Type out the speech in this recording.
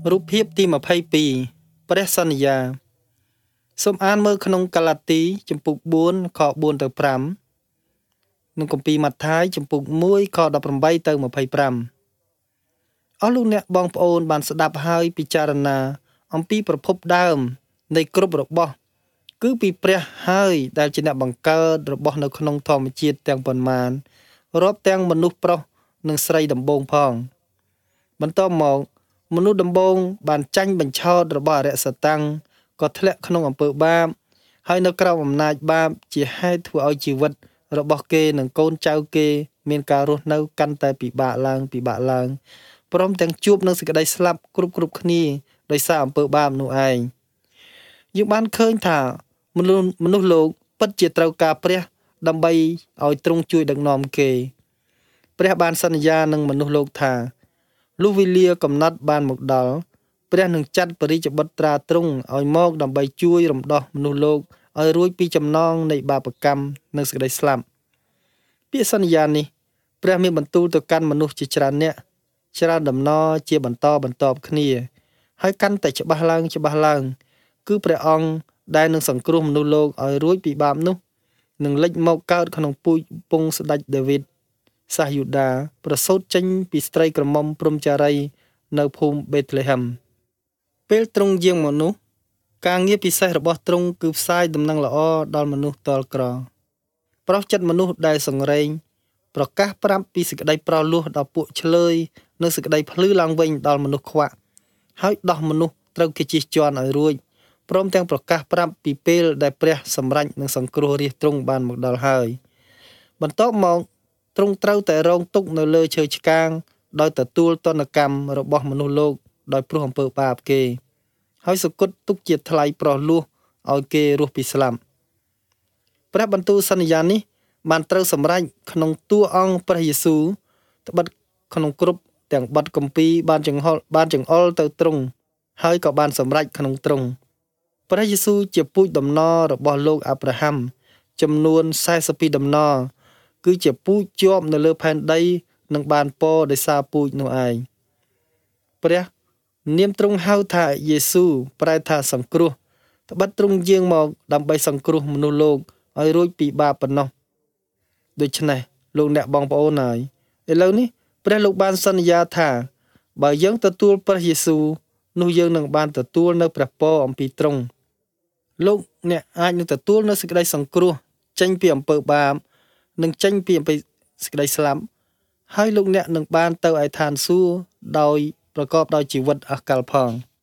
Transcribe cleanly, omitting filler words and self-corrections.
រូបភាពទី22ព្រះសន្យាសូមអានមើលក្នុងកាឡាទីជំពូក4ខ4ទៅ5និងគម្ពីរម៉ាថាយជំពូក1ខ18ទៅ25អស់លោកអ្នកបងប្អូនបានស្ដាប់ហើយពិចារណាអំពីប្រភពដើមនៃគ្រប់របស់គឺពីព្រះហើយដែលជាអ្នកបង្កើតរបស់នៅក្នុងធម្មជាតិទាំងប៉ុន្មានរាប់ទាំងមនុស្សប្រុសនិងស្រីដំបូងផងបន្ទាប់មកមនុស្សដំបូងបានចាញ់បញ្ឆោតរបស់អរិយសតាំងក៏ធ្លាក់ក្នុងអំពើបាបហើយនៅក្រោមអំណាចបាបជាហេតុធ្វើឲ្យជីវិតរបស់គេនិងកូនចៅគេមានការរស់នៅកាន់តែពិបាកឡើងព្រមទាំងជួបនឹងសេចក្តីស្លាប់គ្រប់គ្នាដោយសារអំពើបាបនោះឯងយើងបានឃើញថាមនុស្សលោកពិតជាត្រូវការព្រះដើម្បីឲ្យទ្រង់ជួយដឹកនាំគេព្រះបានសន្យានឹងមនុស្សលោកថាលុះវេលាកំណត់បានមកដល់ព្រះនឹងចាត់បរិជ្ជបុត្រាទ្រង់ឲ្យមកដើម្បីជួយរំដោះមនុស្សលោកឲ្យរួចពីចំណងនៃបាបកម្មនិងសេចក្តីស្លាប់ពាក្យសន្យានេះព្រះមានបន្ទូលទៅកាន់មនុស្សជាច្រើនអ្នកច្រើនដំណរជាបន្តគ្នាហើយកាន់តែច្បាស់ឡើងគឺព្រះអង្គដែលនឹងសង្គ្រោះមនុស្សលោកឲ្យរួចពីបាបនោះនឹងលេចមកកើតក្នុងពូជពងស្ដេចដាវីតសាសយូដាប្រសូតចេញពីស្ត្រីក្រមុំព្រំចារីនៅភូមិបេតលេហឹមពេលទ្រង់យាងមកនោះការងារពិសេសរបស់ទ្រង់គឺផ្សាយដំណឹងល្អដល់មនុស្សទាល់ក្រប្រោសចិត្តមនុស្សដែលសង្រេងប្រកាសប្រាប់ពីសេចក្តីប្រោសលោះដល់ពួកឆ្លើយនិងសេចក្តីភ្លឺឡើងវិញដល់មនុស្សខ្វាក់ហើយដោះមនុស្សត្រូវគេជិះជាន់ឲ្យរួចព្រមទាំងប្រកាសប្រាប់ពីពេលដែលព្រះសម្រេចនឹងសង្គ្រោះរាជទ្រង់បានមកដល់ហើយបន្ទាប់មកទ្រង់ត្រូវតែរងទុក្ខនៅលើឈើឆ្កាងដោយទទួលទណ្ឌកម្មរបស់មនុស្សលោកដោយព្រោះអំពើបាបគេហើយសគត់ទុកជាថ្លៃប្រោសលោះឲ្យគេរស់ពីស្លាប់ព្រះបន្ទូលសន្យានេះបានត្រូវសម្រេចក្នុងតួអង្គព្រះយេស៊ូវត្បិតក្នុងគ្រប់ទាំងបទគម្ពីរបានចង្អុលទៅទ្រង់ហើយក៏បានសម្រេចក្នុងទ្រង់ព្រះយេស៊ូវជាពូជដំណររបស់លោកអាប់រ៉ាហាំចំនួន42ដំណរគឺជាពូជជាប់នៅលើផែនដីនិងបានពរដោយសារពូជនោះឯងព្រះនាមទ្រង់ហៅថាយេស៊ូវប្រែថាសង្គ្រោះត្បិតទ្រង់យាងមកដើម្បីសង្គ្រោះមនុស្សលោកឲ្យរួចពីបាបប៉ុណ្ណោះដូច្នេះលោកអ្នកបងប្អូនហើយឥឡូវនេះព្រះលោកបានសន្យាថាបើយើងទទួលព្រះយេស៊ូវនោះយើងនឹងបានទទួលនៅព្រះពរអំពីទ្រង់លោកអ្នកអាចនឹងទទួលនៅសេចក្តីសង្គ្រោះចេញពីអំពើបាបនិងចេញពីអំពើសេចក្តីស្លាប់ហើយលោកអ្នកនឹងបានទៅឯឋានសួគ៌ដោយប្រកបដោយជីវិតអស់កលផង